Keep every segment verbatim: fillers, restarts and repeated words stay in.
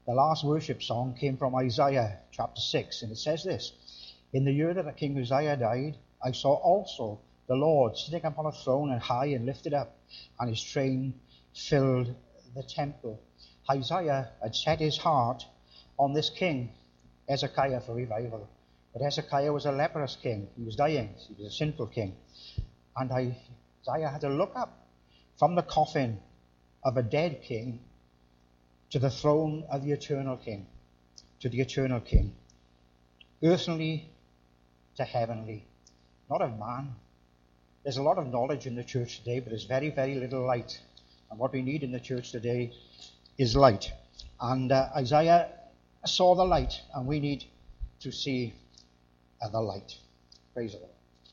The last worship song came from Isaiah chapter six, and it says this: "In the year that King Uzziah died, I saw also the Lord sitting upon a throne and high and lifted up, and his train filled the temple." Isaiah had set his heart on this king, Hezekiah, for revival. But Hezekiah was a leprous king. He was dying. He was a sinful king. And Isaiah had to look up from the coffin of a dead king to the throne of the eternal king, to the eternal king. Earthly to heavenly, not of man. There's a lot of knowledge in the church today, but there's very, very little light. And what we need in the church today is light. And uh, Isaiah saw the light, and we need to see uh, the light. Praise the Lord.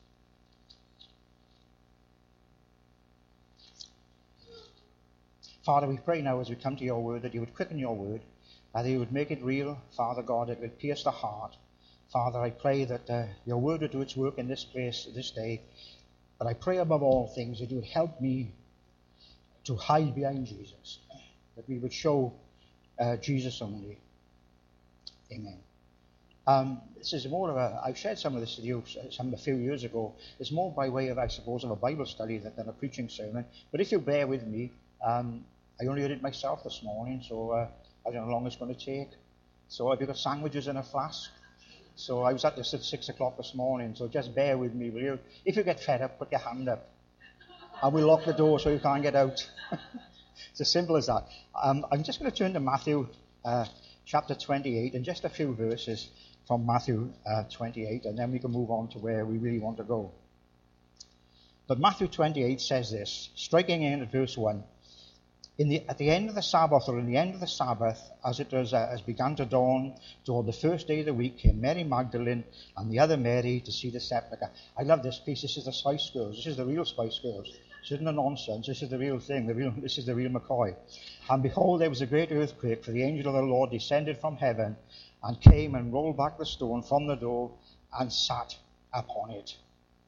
Father, we pray now as we come to your word that you would quicken your word, that you would make it real, Father God, it would pierce the heart. Father, I pray that uh, your word would do its work in this place, this day. But I pray above all things that you would help me to hide behind Jesus, that we would show uh, Jesus only. Amen. Um, this is more of a, I've shared some of this with you some a few years ago. It's more by way of, I suppose, of a Bible study than, than a preaching sermon. But if you bear with me, um, I only heard it myself this morning, so uh, I don't know how long it's going to take. So have you got sandwiches in a flask? So I was at this at six o'clock this morning, so just bear with me, will you? If you get fed up, put your hand up. And we'll lock the door so you can't get out. It's as simple as that. Um, I'm just going to turn to Matthew uh, chapter twenty-eight, and just a few verses from Matthew uh, twenty-eight, and then we can move on to where we really want to go. But Matthew twenty-eight says this, striking in at verse one. In the, at the end of the Sabbath, or in the end of the Sabbath, as it was, uh, as began to dawn toward the first day of the week, came Mary Magdalene and the other Mary to see the sepulchre. I love this piece. This is the Spice Girls. This is the real Spice Girls. This isn't the nonsense. This is the real thing. The real, this is the real McCoy. And behold, there was a great earthquake, for the angel of the Lord descended from heaven and came and rolled back the stone from the door and sat upon it.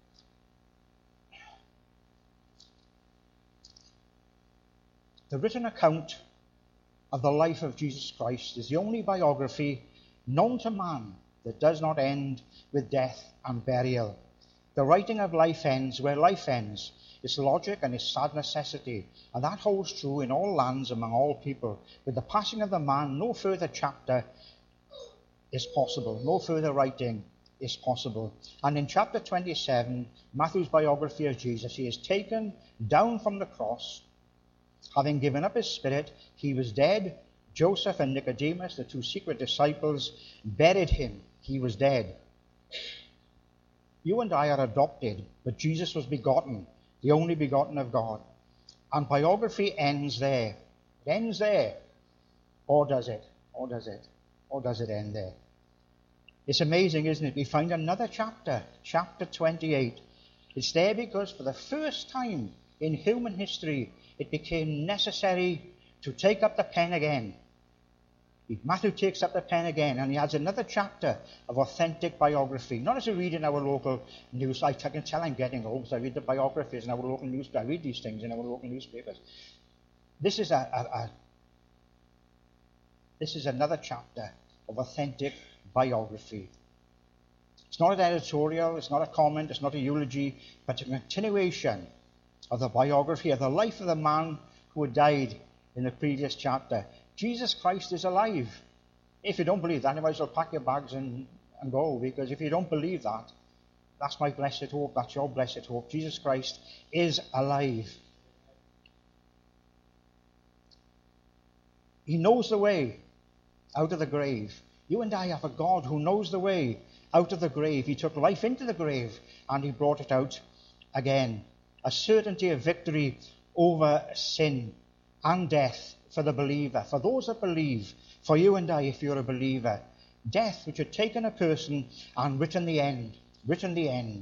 The written account of the life of Jesus Christ is the only biography known to man that does not end with death and burial. The writing of life ends where life ends. Its logic and its sad necessity, and that holds true in all lands among all people. With the passing of the man, no further chapter is possible, no further writing is possible. And in chapter twenty-seven, Matthew's biography of Jesus, he is taken down from the cross. Having given up his spirit, he was dead. Joseph and Nicodemus, the two secret disciples, buried him. He was dead. You and I are adopted, but Jesus was begotten, the only begotten of God. And biography ends there. It ends there. Or does it? Or does it? Or does it end there? It's amazing, isn't it? We find another chapter, chapter twenty-eight. It's there because for the first time in human history, it became necessary to take up the pen again. Matthew takes up the pen again, and he adds another chapter of authentic biography. Not as we read in our local news. I can tell I'm getting old because I read the biographies in our local newspapers. I read these things in our local newspapers. This is a, a, a this is another chapter of authentic biography. It's not an editorial, it's not a comment, it's not a eulogy, but a continuation of the biography of the life of the man who had died in the previous chapter. Jesus Christ is alive. If you don't believe that, you might as well pack your bags and, and go, because if you don't believe that, that's my blessed hope, that's your blessed hope. Jesus Christ is alive. He knows the way out of the grave. You and I have a God who knows the way out of the grave. He took life into the grave and he brought it out again. A certainty of victory over sin and death for the believer, for those that believe, for you and I if you're a believer. Death which had taken a person and written the end, written the end.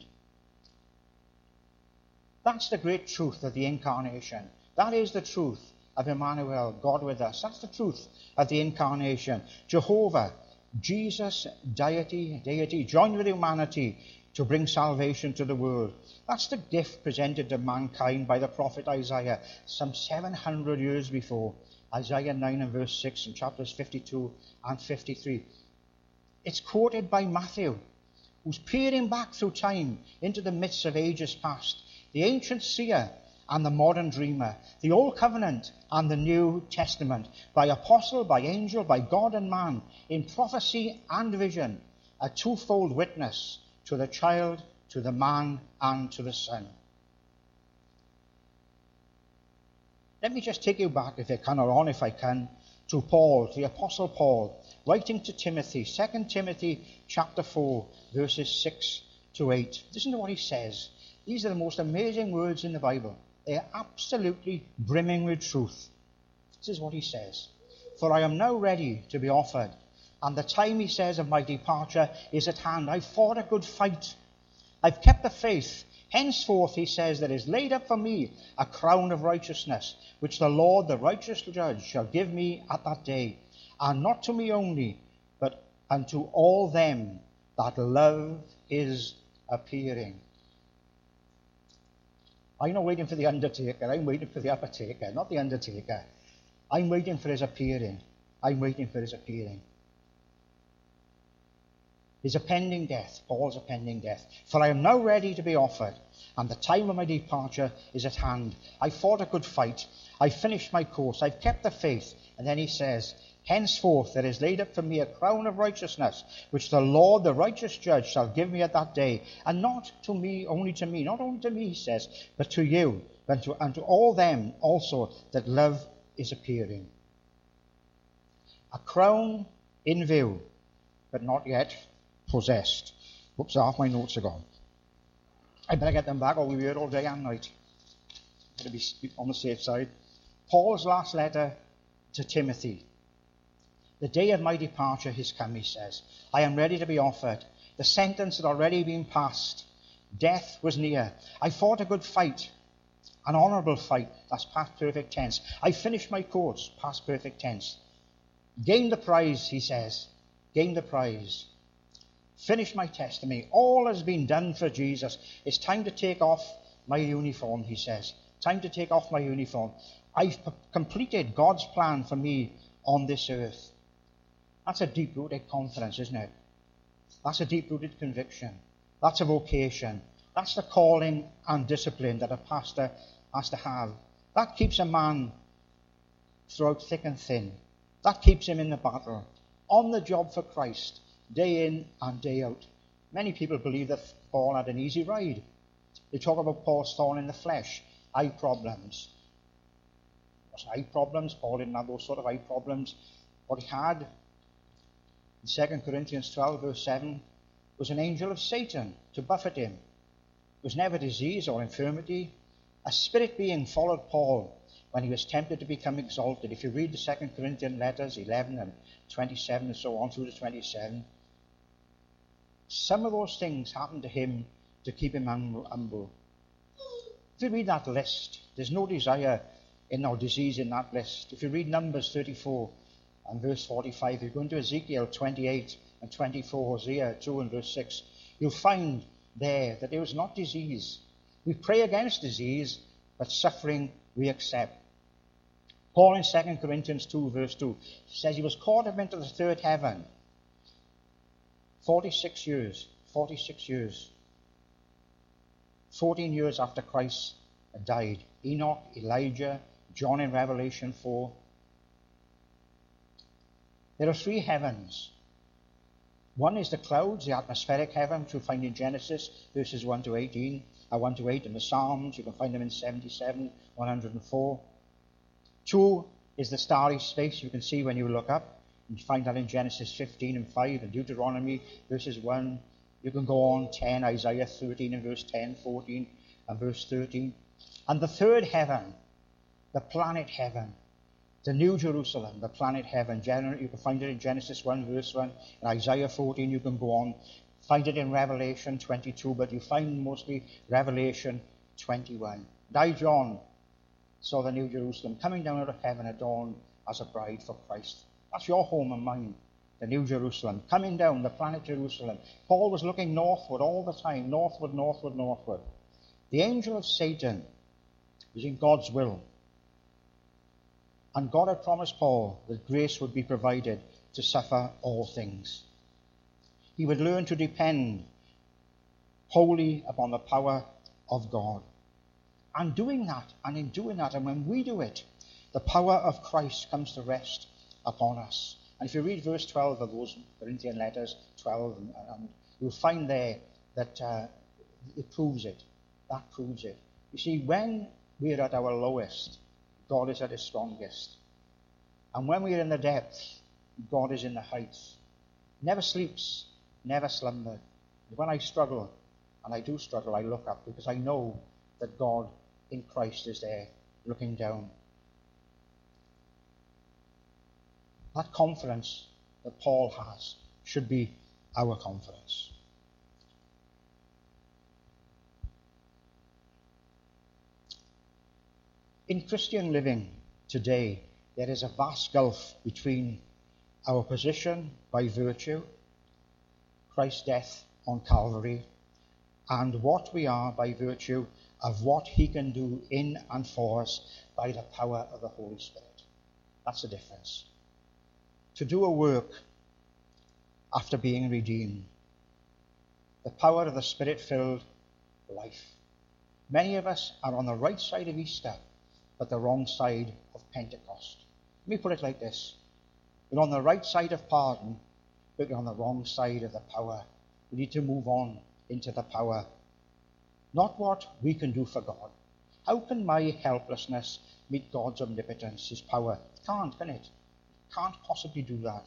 That's the great truth of the incarnation. That is the truth of Emmanuel, God with us. That's the truth of the incarnation. Jehovah, Jesus, deity, deity, joined with humanity to bring salvation to the world. That's the gift presented to mankind by the prophet Isaiah some seven hundred years before. Isaiah nine and verse six in chapters fifty-two and fifty-three. It's quoted by Matthew, who's peering back through time into the midst of ages past. The ancient seer and the modern dreamer, the Old Covenant and the New Testament, by apostle, by angel, by God and man, in prophecy and vision, a twofold witness to the child, to the man, and to the son. Let me just take you back, if I can, or on if I can, to Paul, to the Apostle Paul, writing to Timothy, Second Timothy chapter four, verses six to eight. Listen to what he says. These are the most amazing words in the Bible. They are absolutely brimming with truth. This is what he says. For I am now ready to be offered, and the time, he says, of my departure is at hand. I've fought a good fight. I've kept the faith. Henceforth, he says, there is laid up for me a crown of righteousness, which the Lord, the righteous judge, shall give me at that day. And not to me only, but unto all them that love his appearing. I'm not waiting for the undertaker. I'm waiting for the uppertaker, not the undertaker. I'm waiting for his appearing. I'm waiting for his appearing. His impending death, Paul's impending death. For I am now ready to be offered, and the time of my departure is at hand. I fought a good fight. I finished my course. I've kept the faith. And then he says, henceforth there is laid up for me a crown of righteousness, which the Lord, the righteous judge, shall give me at that day. And not to me, only to me, not only to me, he says, but to you, and to, and to all them also that love is appearing. A crown in view, but not yet possessed. Whoops, half my notes are gone. I better get them back, or we'll be here all day and night. Better be on the safe side. Paul's last letter to Timothy. The day of my departure has come, he says. I am ready to be offered. The sentence had already been passed. Death was near. I fought a good fight, an honourable fight. That's past perfect tense. I finished my course, past perfect tense. Gained the prize, he says. Gained the prize. Finished my testimony. All has been done for Jesus. It's time to take off my uniform, he says. Time to take off my uniform. I've p- completed God's plan for me on this earth. That's a deep-rooted confidence, isn't it? That's a deep-rooted conviction. That's a vocation. That's the calling and discipline that a pastor has to have. That keeps a man throughout thick and thin. That keeps him in the battle, on the job for Christ, day in and day out. Many people believe that Paul had an easy ride. They talk about Paul's thorn in the flesh, eye problems. Eye problems, Paul didn't have those sort of eye problems. What he had in Second Corinthians twelve, verse seven, was an angel of Satan to buffet him. It was never disease or infirmity. A spirit being followed Paul when he was tempted to become exalted. If you read the Second Corinthian letters, eleven and twenty-seven and so on through to twenty-seven, some of those things happened to him to keep him humble. If you read that list, there's no desire in our disease in that list. If you read Numbers thirty-four and verse forty-five, if you go into Ezekiel twenty-eight and twenty-four, Hosea two and verse six, you'll find there that there was not disease. We pray against disease, but suffering we accept. Paul in Second Corinthians two verse two says he was caught up into the third heaven. forty-six years, forty-six years. fourteen years after Christ had died. Enoch, Elijah, John in Revelation four. There are three heavens. One is the clouds, the atmospheric heaven, which you'll find in Genesis, verses one to eighteen, uh, one to eight in the Psalms. You can find them in seventy-seven, one hundred four. Two is the starry space you can see when you look up. You find that in Genesis fifteen and five, and Deuteronomy, verses one. You can go on, ten, Isaiah thirteen and verse ten, fourteen and verse thirteen. And the third heaven, the planet heaven, the New Jerusalem, the planet heaven. You can find it in Genesis one, verse one. In Isaiah fourteen, you can go on. Find it in Revelation twenty-two, but you find mostly Revelation twenty-one. And I, John, saw the New Jerusalem coming down out of heaven, adorned as a bride for Christ. That's your home and mine. the New Jerusalem, coming down, the planet Jerusalem. Paul was looking northward all the time, northward, northward, northward. The angel of Satan was in God's will. And God had promised Paul that grace would be provided to suffer all things. He would learn to depend wholly upon the power of God. And doing that, and in doing that, and when we do it, the power of Christ comes to rest upon us. And if you read verse twelve of those Corinthian letters, twelve, and, and you'll find there that uh, it proves it. That proves it. You see, when we're at our lowest, God is at his strongest. And when we're in the depths, God is in the heights. Never sleeps, never slumbered. When I struggle, and I do struggle, I look up because I know that God in Christ is there looking down. That confidence that Paul has should be our confidence. In Christian living today, there is a vast gulf between our position by virtue, Christ's death on Calvary, and what we are by virtue of what he can do in and for us by the power of the Holy Spirit. That's the difference. To do a work after being redeemed, the power of the Spirit-filled life. Many of us are on the right side of Easter, but the wrong side of Pentecost. Let me put it like this. We're on the right side of pardon, but we're on the wrong side of the power. We need to move on into the power. Not what we can do for God. How can my helplessness meet God's omnipotence, his power? It can't, can it? Can't possibly do that.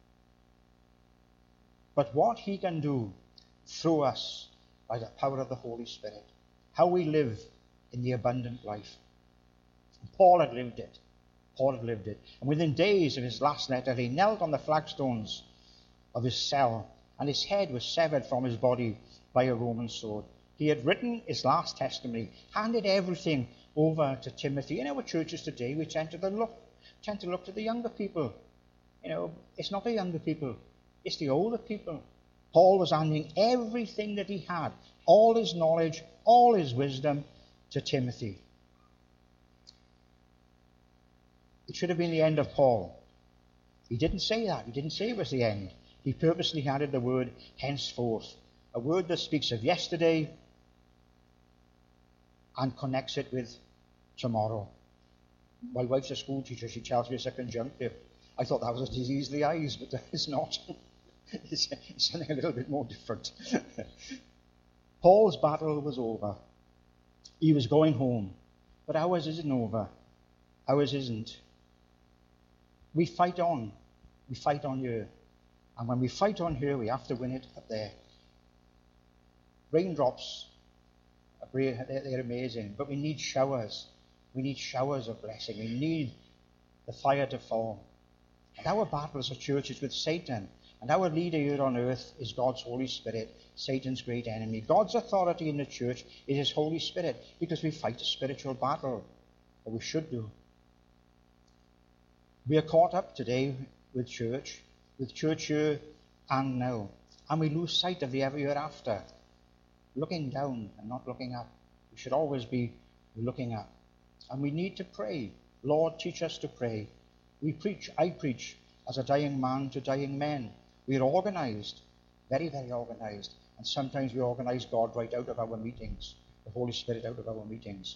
But what he can do through us by the power of the Holy Spirit. How we live in the abundant life. Paul had lived it. Paul had lived it. And within days of his last letter, he knelt on the flagstones of his cell, and his head was severed from his body by a Roman sword. He had written his last testimony, handed everything over to Timothy. In our churches today, we tend to look, tend to look to the younger people. You know, it's not the younger people, it's the older people. Paul was handing everything that he had, all his knowledge, all his wisdom, to Timothy. It should have been the end of Paul. He didn't say that. He didn't say it was the end. He purposely added the word henceforth, a word that speaks of yesterday and connects it with tomorrow. My wife's a school teacher. She tells me it's a conjunctive. I thought that was a disease of the eyes, but it's not. It's something a little bit more different. Paul's battle was over. He was going home. But ours isn't over. Ours isn't. We fight on. We fight on here. And when we fight on here, we have to win it up there. Raindrops, they're amazing. But we need showers. We need showers of blessing. We need the fire to fall. And our battle as a church is with Satan. And our leader here on earth is God's Holy Spirit, Satan's great enemy. God's authority in the church is his Holy Spirit, because we fight a spiritual battle. Or we should do. We are caught up today with church, with church here and now. And we lose sight of the ever hereafter. Looking down and not looking up. We should always be looking up. And we need to pray. Lord, teach us to pray. We preach, I preach, as a dying man to dying men. We're organized, very, very organized. And sometimes we organize God right out of our meetings, the Holy Spirit out of our meetings.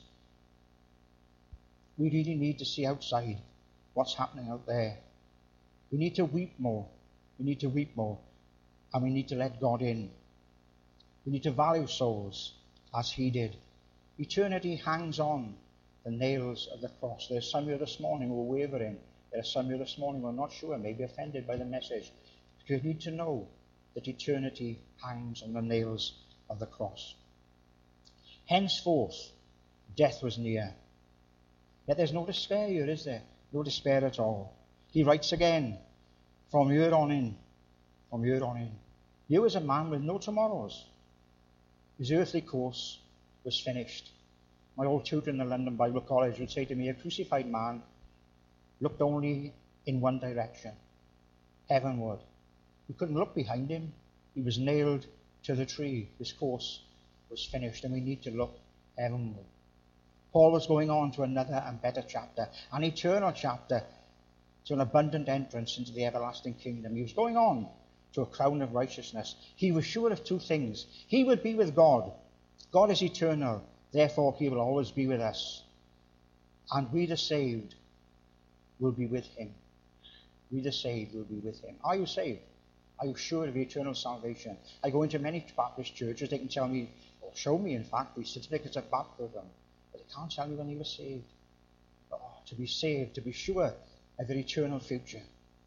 We really need to see outside what's happening out there. We need to weep more. We need to weep more. And we need to let God in. We need to value souls as he did. Eternity hangs on the nails of the cross. There's some here this morning who are wavering. There are some here this morning who are not sure, maybe offended by the message. But you need to know that eternity hangs on the nails of the cross. Henceforth, death was near. Yet there's no despair here, is there? No despair at all. He writes again, from here on in, from here on in. Here was a man with no tomorrows. His earthly course was finished. My old tutor in the London Bible College would say to me, a crucified man looked only in one direction, heavenward. He couldn't look behind him. He was nailed to the tree. His course was finished, and we need to look heavenward. Paul was going on to another and better chapter, an eternal chapter, to an abundant entrance into the everlasting kingdom. He was going on to a crown of righteousness. He was sure of two things. He would be with God. God is eternal, therefore he will always be with us. And we the saved will be with him. We the saved will be with him. Are you saved? Are you sure of eternal salvation? I go into many Baptist churches. They can tell me, or show me in fact, the certificates of baptism, but they can't tell me when they were saved. Oh, to be saved, to be sure of their eternal future.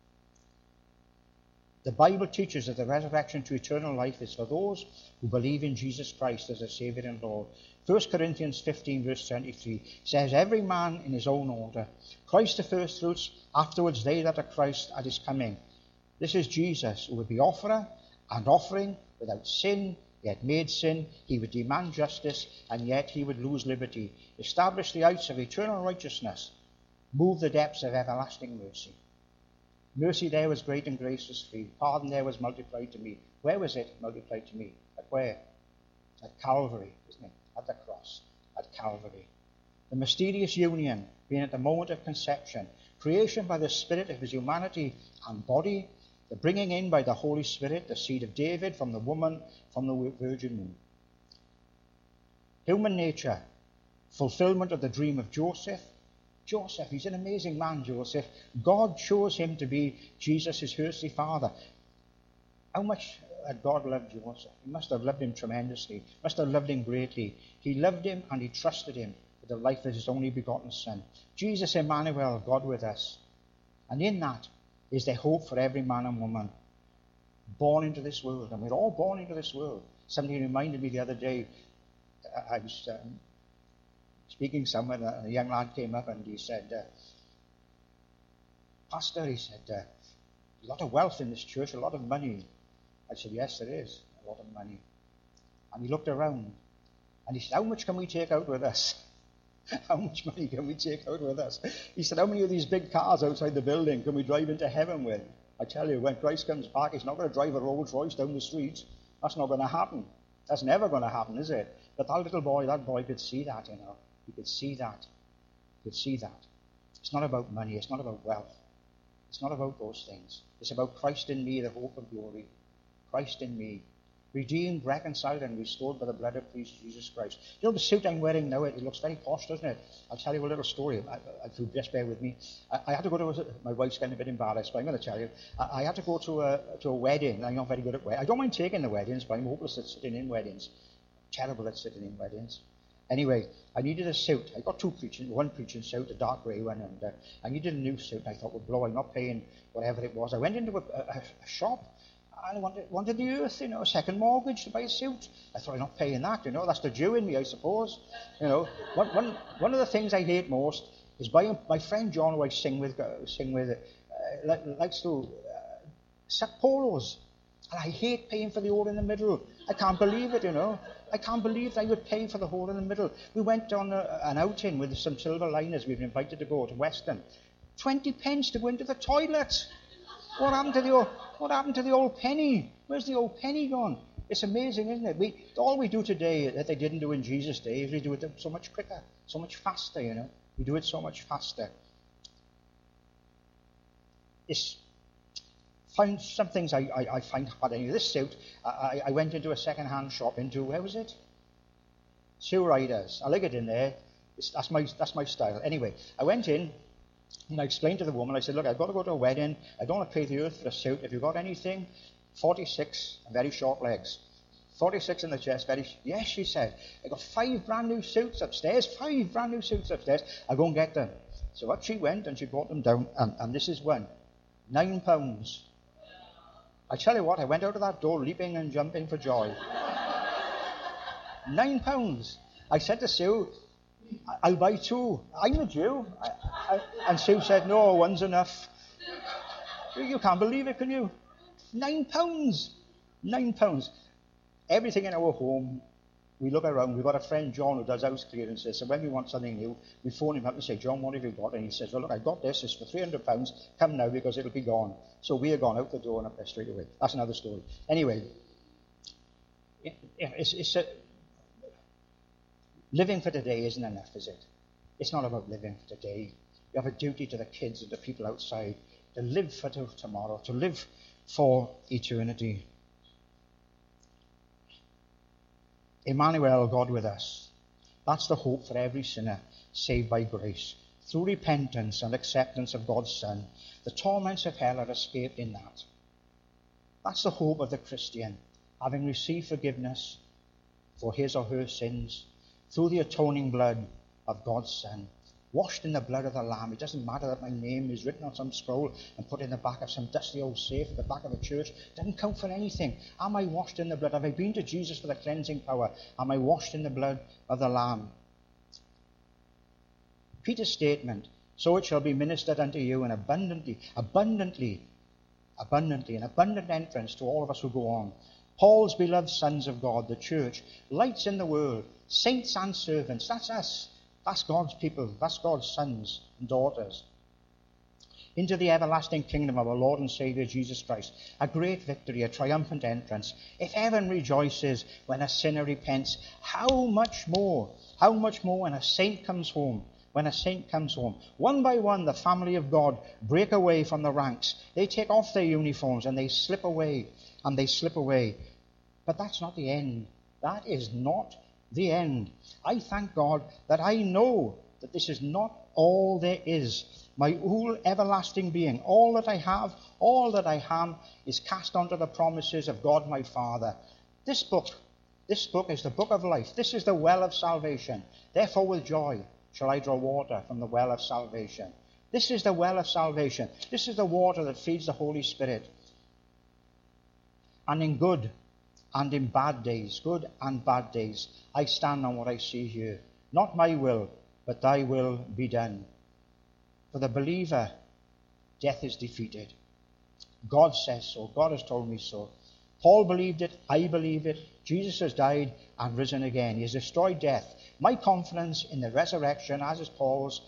The Bible teaches that the resurrection to eternal life is for those who believe in Jesus Christ as their Saviour and Lord. First Corinthians fifteen verse twenty-three says, every man in his own order. Christ the first fruits, afterwards they that are Christ at his coming. This is Jesus, who would be offerer and offering without sin, yet made sin. He would demand justice, and yet he would lose liberty. Establish the heights of eternal righteousness. Move the depths of everlasting mercy. Mercy there was great and grace was free. Pardon there was multiplied to me. Where was it multiplied to me? At where? At Calvary, isn't it? At the cross. At Calvary. The mysterious union being at the moment of conception. Creation by the Spirit of his humanity and body. The bringing in by the Holy Spirit, the seed of David from the woman, from the virgin womb. Human nature. Fulfillment of the dream of Joseph. Joseph, he's an amazing man, Joseph. God chose him to be Jesus, his earthly father. How much had God loved Joseph? He must have loved him tremendously. Must have loved him greatly. He loved him and he trusted him with the life of his only begotten Son. Jesus Emmanuel, God with us. And in that is there hope for every man and woman born into this world. And we're all born into this world. Somebody reminded me the other day, I was um, speaking somewhere, and a young lad came up and he said, uh, Pastor, he said, uh, a lot of wealth in this church, a lot of money. I said, yes, there is a lot of money. And he looked around and he said, how much can we take out with us? How much money can we take out with us? He said, how many of these big cars outside the building can we drive into heaven with? I tell you, when Christ comes back, he's not going to drive a Rolls Royce down the street. That's not going to happen. That's never going to happen, is it? But that little boy, that boy could see that, you know. He could see that. He could see that. It's not about money. It's not about wealth. It's not about those things. It's about Christ in me, the hope of glory. Christ in me. Redeemed, reconciled, and restored by the blood of Jesus Christ. You know the suit I'm wearing now, it looks very posh, doesn't it? I'll tell you a little story. I, I, I just bear with me. I, I had to go to, a, my wife's getting a bit embarrassed, but I'm going to tell you. I, I had to go to a, to a wedding. I'm not very good at weddings. I don't mind taking the weddings, but I'm hopeless at sitting in weddings. Terrible at sitting in weddings. Anyway, I needed a suit. I got two preaching, one preaching suit, a dark grey one, and uh, I needed a new suit. I thought, well, blow, I'm not paying whatever it was. I went into a, a, a shop. I wanted, wanted the earth, you know, a second mortgage to buy a suit. I thought, I'm not paying that, you know. That's the Jew in me, I suppose. You know, one, one, one of the things I hate most is buying, my friend John, who I sing with, uh, sing with, uh, likes to uh, suck polos. And I hate paying for the hole in the middle. I can't believe it, you know. I can't believe that I would pay for the hole in the middle. We went on a, an outing with some silver liners. We were invited to go to Weston. Twenty pence to go into the toilet. What happened to the old, what happened to the old penny? Where's the old penny gone? It's amazing, isn't it? We, all we do today that they didn't do in Jesus' day is we do it so much quicker, so much faster, you know. We do it so much faster. It's find some things I, I, I find hard. Anyway, this suit, I, I went into a second-hand shop into, where was it? Sue Ryder's. I like it in there. It's, that's my that's my style. Anyway, I went in and I explained to the woman, I said, look, I've got to go to a wedding. I don't want to pay the earth for a suit. Have you got anything? forty-six, very short legs. forty-six in the chest, very... Yes, she said. I got five brand new suits upstairs. Five brand new suits upstairs. I'll go and get them. So up she went and she brought them down. And, and this is one. Nine pounds. I tell you what, I went out of that door leaping and jumping for joy. Nine pounds. I said to Sue, I'll buy two. I'm a Jew. I, I, and Sue said, no, one's enough. You can't believe it, can you? Nine pounds. Nine pounds. Everything in our home We look around, we've got a friend, John, who does house clearances, so when we want something new, we phone him up and say, John, what have you got? And he says, well, look, I got this, it's for three hundred pounds, come now because it'll be gone. So we are gone out the door and up there straight away. That's another story. Anyway, it's, it's a, living for today isn't enough, is it? It's not about living for today. You have a duty to the kids and the people outside to live for tomorrow, to live for eternity. Emmanuel, God with us. That's the hope for every sinner saved by grace. Through repentance and acceptance of God's Son, the torments of hell are escaped in that. That's the hope of the Christian, having received forgiveness for his or her sins through the atoning blood of God's Son. Washed in the blood of the Lamb. It doesn't matter that my name is written on some scroll and put in the back of some dusty old safe at the back of a church. It doesn't count for anything. Am I washed in the blood? Have I been to Jesus for the cleansing power? Am I washed in the blood of the Lamb? Peter's statement, so it shall be ministered unto you in abundantly, abundantly, abundantly, an abundant entrance to all of us who go on. Paul's beloved sons of God, the church, lights in the world, saints and servants, that's us. That's God's people. That's God's sons and daughters. Into the everlasting kingdom of our Lord and Saviour Jesus Christ. A great victory, a triumphant entrance. If heaven rejoices when a sinner repents, how much more, how much more when a saint comes home. When a saint comes home. One by one, the family of God break away from the ranks. They take off their uniforms and they slip away. And they slip away. But that's not the end. That is not the end. I thank God that I know that this is not all there is. My whole everlasting being, all that I have, all that I am, is cast onto the promises of God my Father. This book, this book is the book of life. This is the well of salvation. Therefore with joy shall I draw water from the well of salvation. This is the well of salvation. This is the water that feeds the Holy Spirit. And in good and in bad days, good and bad days, I stand on what I see here. Not my will, but thy will be done. For the believer, death is defeated. God says so. God has told me so. Paul believed it. I believe it. Jesus has died and risen again. He has destroyed death. My confidence in the resurrection, as is Paul's,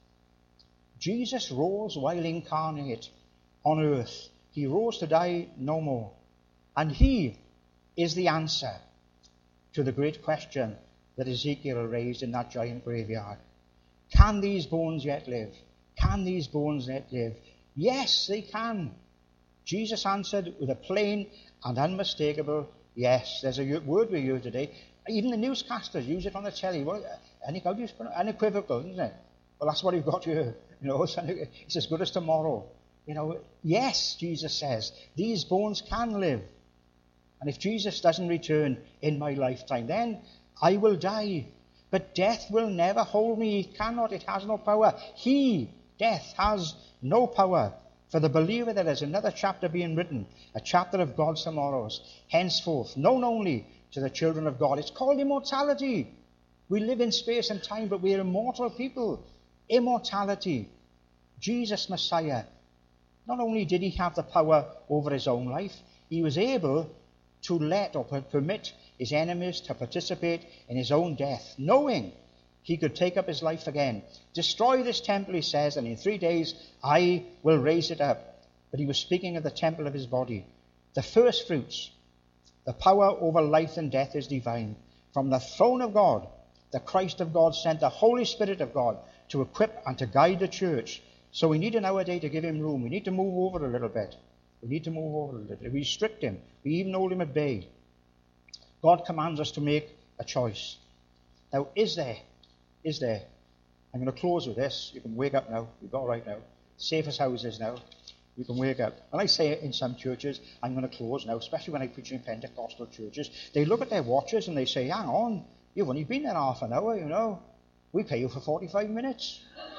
Jesus rose while incarnate on earth. He rose to die no more. And he is the answer to the great question that Ezekiel raised in that giant graveyard. Can these bones yet live? Can these bones yet live? Yes, they can. Jesus answered with a plain and unmistakable yes. There's a word we use today. Even the newscasters use it on the telly. Well, unequivocal, isn't it? Well, that's what you've got here. You know, it's as good as tomorrow. You know, yes, Jesus says, these bones can live. And if Jesus doesn't return in my lifetime, then I will die. But death will never hold me. It cannot. It has no power. He, death, has no power. For the believer, there is another chapter being written, a chapter of God's tomorrows, henceforth, known only to the children of God. It's called immortality. We live in space and time, but we are immortal people. Immortality. Jesus, Messiah, not only did he have the power over his own life, he was able to let or permit his enemies to participate in his own death, knowing he could take up his life again. Destroy this temple, he says, and in three days I will raise it up. But he was speaking of the temple of his body. The first fruits, the power over life and death is divine. From the throne of God, the Christ of God sent the Holy Spirit of God to equip and to guide the church. So we need in our day to give him room. We need to move over a little bit. We need to move over a little bit. We restrict him. We even hold him at bay. God commands us to make a choice. Now, is there, is there, I'm going to close with this. You can wake up now. You've got right now. Safe as houses now. You can wake up. And I say it in some churches, I'm going to close now, especially when I preach in Pentecostal churches. They look at their watches and they say, hang on, you've only been there half an hour, you know. We pay you for forty-five minutes.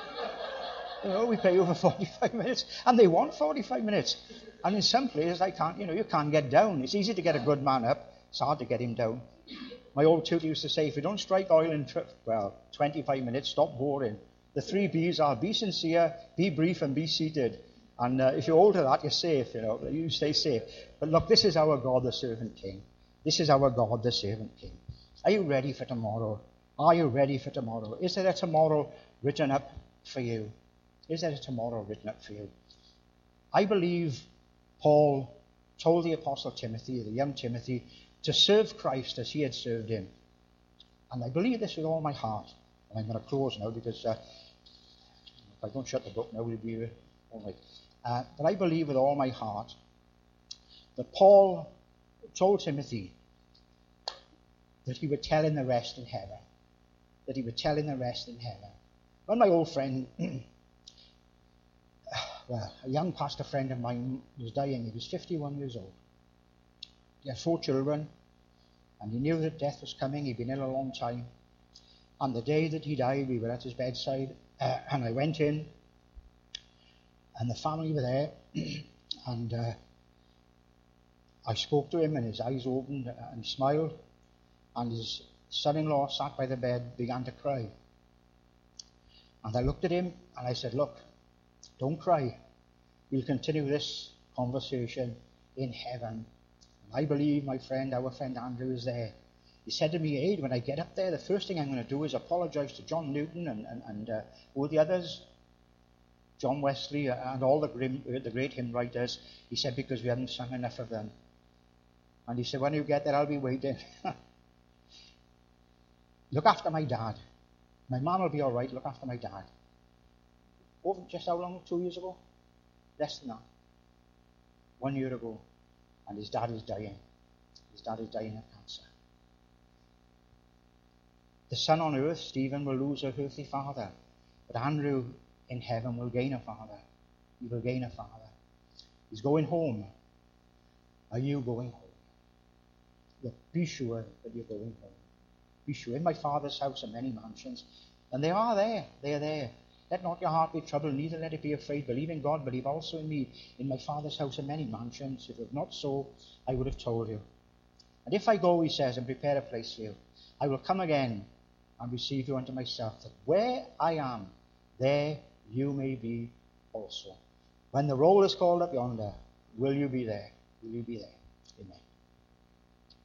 You know, we pay you for forty-five minutes. And they want forty-five minutes. And in some places, I can't, you know, you can't get down. It's easy to get a good man up. It's hard to get him down. My old tutor used to say, if you don't strike oil in, tw- well, twenty-five minutes, stop boring. The three B's are be sincere, be brief, and be seated. And uh, if you hold to that, you're safe, you know, you stay safe. But look, this is our God, the servant king. This is our God, the servant king. Are you ready for tomorrow? Are you ready for tomorrow? Is there a tomorrow written up for you? Is there a tomorrow written up for you? I believe Paul told the Apostle Timothy, the young Timothy, to serve Christ as he had served him. And I believe this with all my heart. And I'm going to close now because uh, if I don't shut the book now, we'll be uh, all right. Uh, but I believe with all my heart that Paul told Timothy that he would tell him the rest in heaven. That he would tell him the rest in heaven. When my old friend, well, a young pastor friend of mine was dying, he was fifty-one years old. He had four children, and he knew that death was coming. He'd been ill a long time. And the day that he died, we were at his bedside, uh, and I went in, and the family were there, and uh, I spoke to him, and his eyes opened, and he smiled, and his son-in-law sat by the bed, began to cry. And I looked at him, and I said, look, don't cry. We'll continue this conversation in heaven. And I believe my friend, our friend Andrew, is there. He said to me, Aid, when I get up there, the first thing I'm going to do is apologize to John Newton and, and, and uh, all the others, John Wesley and all the, grim, the great hymn writers. He said, because we haven't sung enough of them. And he said, when you get there, I'll be waiting. Look after my dad. My mum will be all right. Look after my dad. Over just how long? Two years ago? Less than that. One year ago. And his dad is dying. His dad is dying of cancer. The son on earth, Stephen, will lose a earthly father. But Andrew in heaven will gain a father. He will gain a father. He's going home. Are you going home? Look, be sure that you're going home. Be sure. In my Father's house are many mansions. And they are there. They are there. Let not your heart be troubled, neither let it be afraid. Believe in God, believe also in me. In my Father's house are many mansions. If it were not so, I would have told you. And if I go, he says, and prepare a place for you, I will come again and receive you unto myself, that where I am, there you may be also. When the roll is called up yonder, will you be there? Will you be there? Amen.